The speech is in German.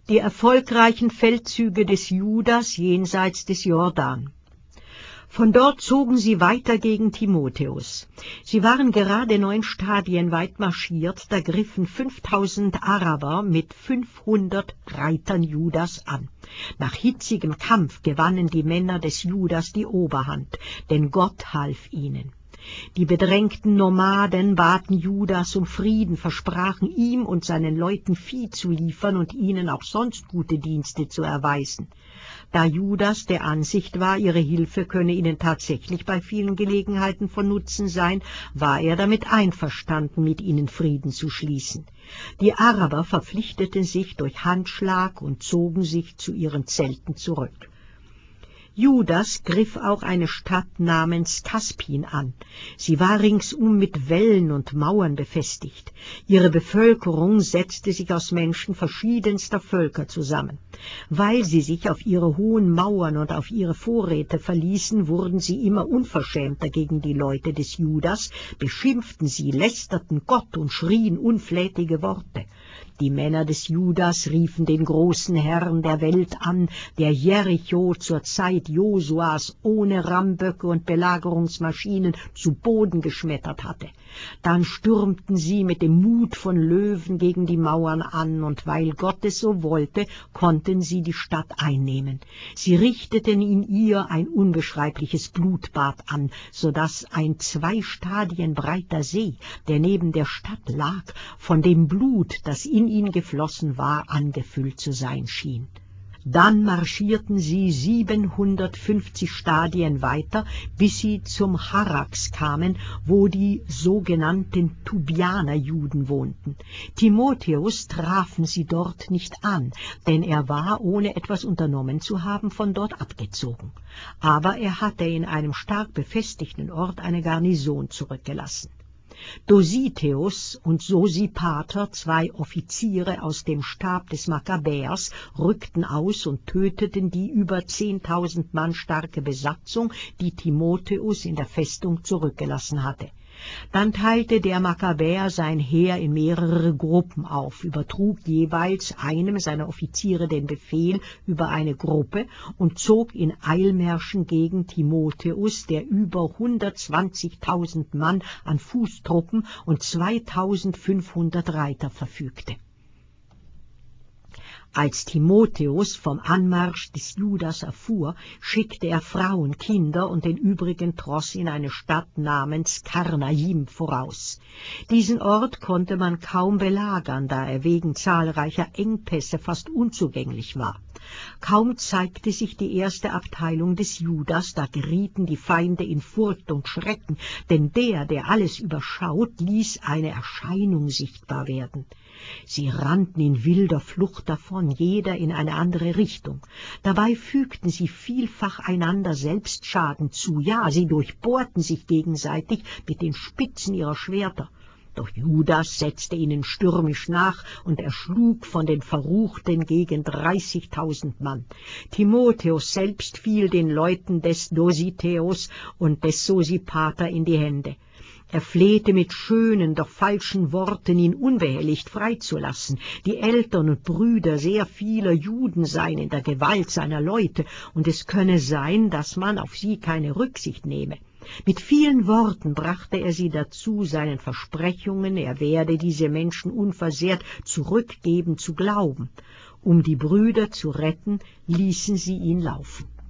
Die erfolgreichen Feldzüge des Judas jenseits des Jordan. Von dort zogen sie weiter gegen Timotheus. Sie waren gerade 9 Stadien weit marschiert, da griffen 5000 Araber mit 500 Reitern Judas an. Nach hitzigem Kampf gewannen die Männer des Judas die Oberhand, denn Gott half ihnen. Die bedrängten Nomaden baten Judas um Frieden, versprachen ihm und seinen Leuten Vieh zu liefern und ihnen auch sonst gute Dienste zu erweisen. Da Judas der Ansicht war, ihre Hilfe könne ihnen tatsächlich bei vielen Gelegenheiten von Nutzen sein, war er damit einverstanden, mit ihnen Frieden zu schließen. Die Araber verpflichteten sich durch Handschlag und zogen sich zu ihren Zelten zurück. Judas griff auch eine Stadt namens Kaspin an. Sie war ringsum mit Wällen und Mauern befestigt. Ihre Bevölkerung setzte sich aus Menschen verschiedenster Völker zusammen. Weil sie sich auf ihre hohen Mauern und auf ihre Vorräte verließen, wurden sie immer unverschämter gegen die Leute des Judas, beschimpften sie, lästerten Gott und schrien unflätige Worte. Die Männer des Judas riefen den großen Herrn der Welt an, der Jericho zur Zeit Josuas ohne Rammböcke und Belagerungsmaschinen zu Boden geschmettert hatte. Dann stürmten sie mit dem Mut von Löwen gegen die Mauern an, und weil Gott es so wollte, konnten sie die Stadt einnehmen. Sie richteten in ihr ein unbeschreibliches Blutbad an, so dass ein 2 Stadien breiter See, der neben der Stadt lag, von dem Blut, das in ihn geflossen war, angefüllt zu sein schien. Dann marschierten sie 750 Stadien weiter, bis sie zum Harax kamen, wo die sogenannten Tubianer-Juden wohnten. Timotheus trafen sie dort nicht an, denn er war, ohne etwas unternommen zu haben, von dort abgezogen. Aber er hatte in einem stark befestigten Ort eine Garnison zurückgelassen. Dositeus und Sosipater, 2 Offiziere aus dem Stab des Makkabäers, rückten aus und töteten die über 10.000 Mann starke Besatzung, die Timotheus in der Festung zurückgelassen hatte. Dann teilte der Makkabäer sein Heer in mehrere Gruppen auf, übertrug jeweils einem seiner Offiziere den Befehl über eine Gruppe und zog in Eilmärschen gegen Timotheus, der über 120.000 Mann an Fußtruppen und 2.500 Reiter verfügte. Als Timotheus vom Anmarsch des Judas erfuhr, schickte er Frauen, Kinder und den übrigen Tross in eine Stadt namens Karnaim voraus. Diesen Ort konnte man kaum belagern, da er wegen zahlreicher Engpässe fast unzugänglich war. Kaum zeigte sich die erste Abteilung des Judas, da gerieten die Feinde in Furcht und Schrecken, denn der alles überschaut, ließ eine Erscheinung sichtbar werden. Sie rannten in wilder Flucht davon, jeder in eine andere Richtung. Dabei fügten sie vielfach einander selbst Schaden zu, ja, sie durchbohrten sich gegenseitig mit den Spitzen ihrer Schwerter. Doch Judas setzte ihnen stürmisch nach und erschlug von den Verruchten gegen 30.000 Mann. Timotheus selbst fiel den Leuten des Dositeus und des Sosipater in die Hände. Er flehte mit schönen, doch falschen Worten, ihn unbehelligt freizulassen. Die Eltern und Brüder sehr vieler Juden seien in der Gewalt seiner Leute, und es könne sein, dass man auf sie keine Rücksicht nehme. Mit vielen Worten brachte er sie dazu, seinen Versprechungen, er werde diese Menschen unversehrt zurückgeben, zu glauben. Um die Brüder zu retten, ließen sie ihn laufen.